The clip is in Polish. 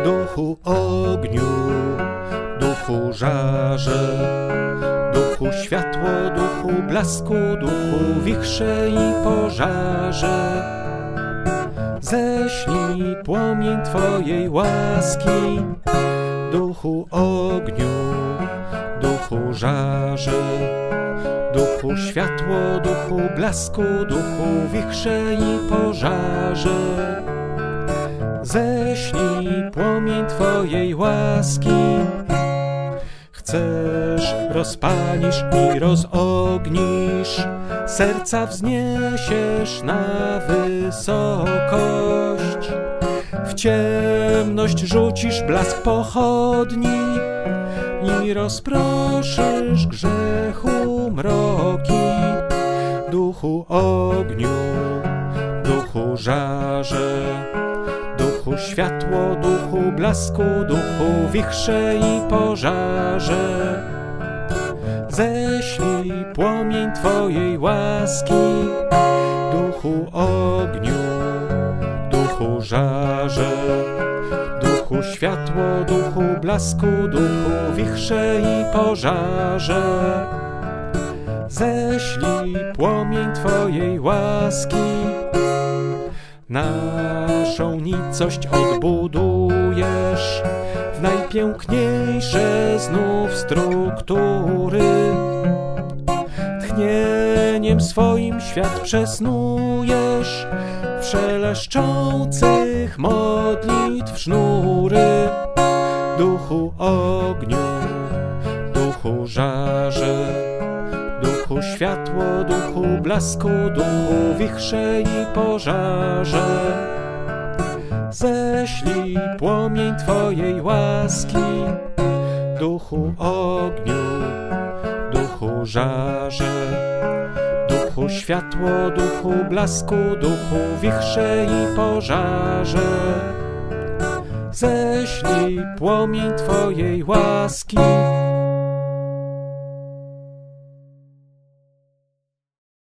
Duchu ogniu, duchu żarze, duchu światło, duchu blasku, duchu wichrze i pożarze. Ześlij płomień Twojej łaski, duchu ogniu, duchu żarze, duchu światło, duchu blasku, duchu wichrze i pożarze. Ześlij płomień Twojej łaski. Chcesz, rozpalisz i rozognisz, serca wzniesiesz na wysokość. W ciemność rzucisz blask pochodni i rozproszysz grzechu mroki. Duchu ogniu, duchu żarze, duchu światło, duchu blasku, duchu wichrze i pożarze. Ześlij płomień Twojej łaski, duchu ogniu, duchu żarze, duchu światło, duchu blasku, duchu wichrze i pożarze. Ześlij płomień Twojej łaski. Naszą nicość odbudujesz w najpiękniejsze znów struktury. Tchnieniem swoim świat przesnujesz w szeleszczących modlitw sznury. Duchu ogniu, duchu żarze, duchu światło, duchu blasku, duchu wichrze i pożarze. Ześlij płomień Twojej łaski, duchu ogniu, duchu żarze, duchu światło, duchu blasku, duchu wichrze i pożarze. Ześlij płomień Twojej łaski.